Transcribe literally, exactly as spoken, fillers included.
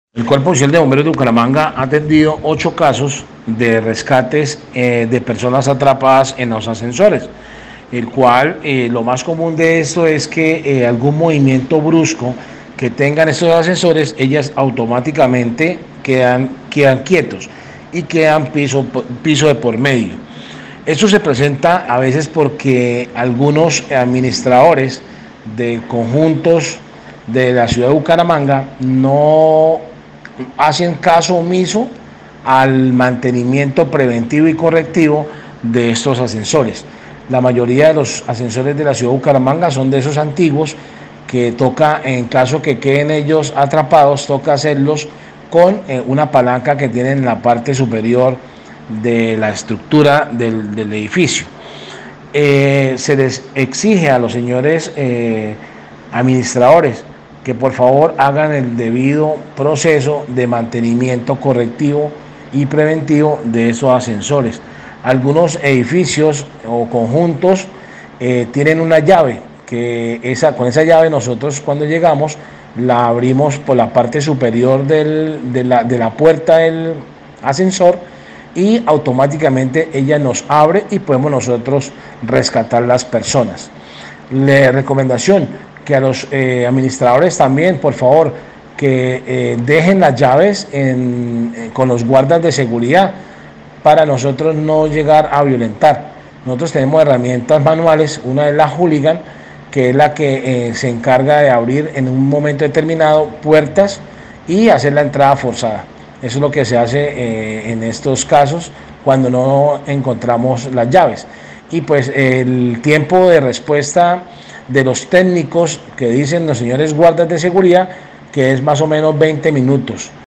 El Cuerpo Oficial de Bomberos de Bucaramanga ha atendido ocho casos de rescates eh, de personas atrapadas en los ascensores, el cual eh, lo más común de esto es que eh, algún movimiento brusco que tengan estos ascensores, ellas automáticamente quedan, quedan quietos y quedan piso, piso de por medio. Esto se presenta a veces porque algunos administradores de conjuntos de la ciudad de Bucaramanga no hacen caso omiso al mantenimiento preventivo y correctivo de estos ascensores. La mayoría de los ascensores de la ciudad de Bucaramanga son de esos antiguos que toca, en caso que queden ellos atrapados, toca hacerlos con eh, una palanca que tienen en la parte superior de la estructura del, del edificio. Eh, se les exige a los señores eh, administradores que por favor hagan el debido proceso de mantenimiento correctivo y preventivo de esos ascensores. Algunos edificios o conjuntos eh, tienen una llave, que esa, con esa llave nosotros cuando llegamos la abrimos por la parte superior del, de, la, de la puerta del ascensor y automáticamente ella nos abre y podemos nosotros rescatar las personas. Le recomendación que a los eh, administradores también, por favor, que eh, dejen las llaves en, eh, con los guardas de seguridad para nosotros no llegar a violentar. Nosotros tenemos herramientas manuales, una es la hooligan, que es la que eh, se encarga de abrir en un momento determinado puertas y hacer la entrada forzada. Eso es lo que se hace eh, en estos casos cuando no encontramos las llaves. Y pues el tiempo de respuesta de los técnicos que dicen los señores guardas de seguridad, que es más o menos veinte minutos.